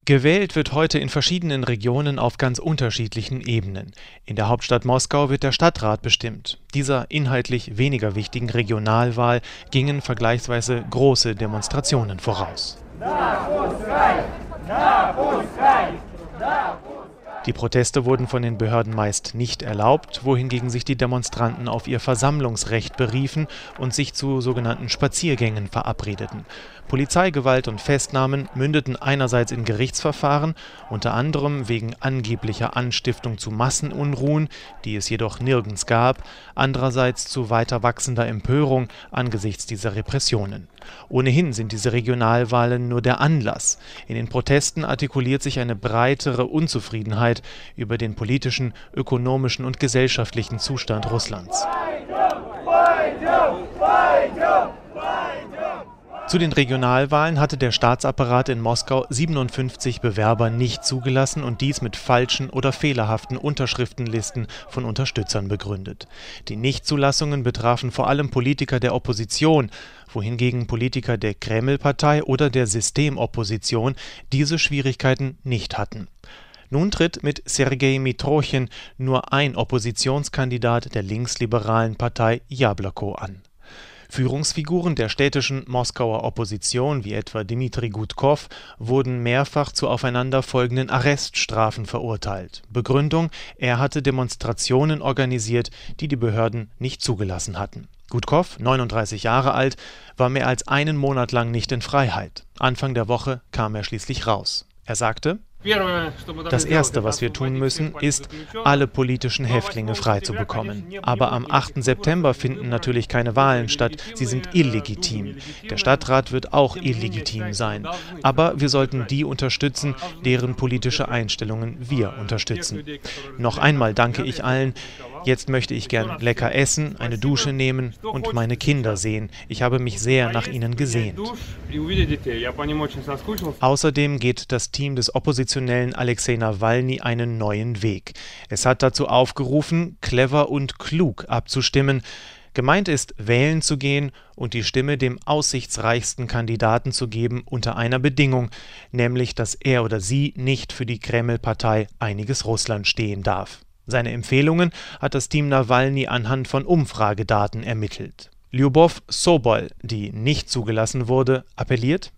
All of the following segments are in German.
Gewählt wird heute in verschiedenen Regionen auf ganz unterschiedlichen Ebenen. In der Hauptstadt Moskau wird der Stadtrat bestimmt. Dieser inhaltlich weniger wichtigen Regionalwahl gingen vergleichsweise große Demonstrationen voraus. Die Proteste wurden von den Behörden meist nicht erlaubt, wohingegen sich die Demonstranten auf ihr Versammlungsrecht beriefen und sich zu sogenannten Spaziergängen verabredeten. Polizeigewalt und Festnahmen mündeten einerseits in Gerichtsverfahren, unter anderem wegen angeblicher Anstiftung zu Massenunruhen, die es jedoch nirgends gab, andererseits zu weiter wachsender Empörung angesichts dieser Repressionen. Ohnehin sind diese Regionalwahlen nur der Anlass. In den Protesten artikuliert sich eine breitere Unzufriedenheit über den politischen, ökonomischen und gesellschaftlichen Zustand Russlands. Zu den Regionalwahlen hatte der Staatsapparat in Moskau 57 Bewerber nicht zugelassen und dies mit falschen oder fehlerhaften Unterschriftenlisten von Unterstützern begründet. Die Nichtzulassungen betrafen vor allem Politiker der Opposition, wohingegen Politiker der Kreml-Partei oder der Systemopposition diese Schwierigkeiten nicht hatten. Nun tritt mit Sergei Mitrochin nur ein Oppositionskandidat der linksliberalen Partei Jabloko an. Führungsfiguren der städtischen Moskauer Opposition, wie etwa Dmitri Gudkov, wurden mehrfach zu aufeinanderfolgenden Arreststrafen verurteilt. Begründung: Er hatte Demonstrationen organisiert, die die Behörden nicht zugelassen hatten. Gudkov, 39 Jahre alt, war mehr als einen Monat lang nicht in Freiheit. Anfang der Woche kam er schließlich raus. Er sagte: Das Erste, was wir tun müssen, ist, alle politischen Häftlinge freizubekommen. Aber am 8. September finden natürlich keine Wahlen statt. Sie sind illegitim. Der Stadtrat wird auch illegitim sein. Aber wir sollten die unterstützen, deren politische Einstellungen wir unterstützen. Noch einmal danke ich allen. Jetzt möchte ich gern lecker essen, eine Dusche nehmen und meine Kinder sehen. Ich habe mich sehr nach ihnen gesehnt. Außerdem geht das Team des Oppositionellen Alexei Nawalny einen neuen Weg. Es hat dazu aufgerufen, clever und klug abzustimmen. Gemeint ist, wählen zu gehen und die Stimme dem aussichtsreichsten Kandidaten zu geben unter einer Bedingung, nämlich, dass er oder sie nicht für die Kreml-Partei Einiges Russland stehen darf. Seine Empfehlungen hat das Team Nawalny anhand von Umfragedaten ermittelt. Lyubov Sobol, die nicht zugelassen wurde, appelliert: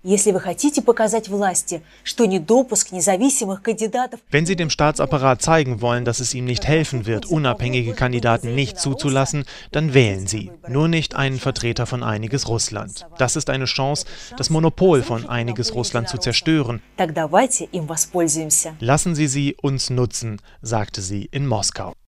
Wenn Sie dem Staatsapparat zeigen wollen, dass es ihm nicht helfen wird, unabhängige Kandidaten nicht zuzulassen, dann wählen Sie, nur nicht einen Vertreter von Einiges Russland. Das ist eine Chance, das Monopol von Einiges Russland zu zerstören. Lassen Sie sie uns nutzen, sagte sie in Moskau.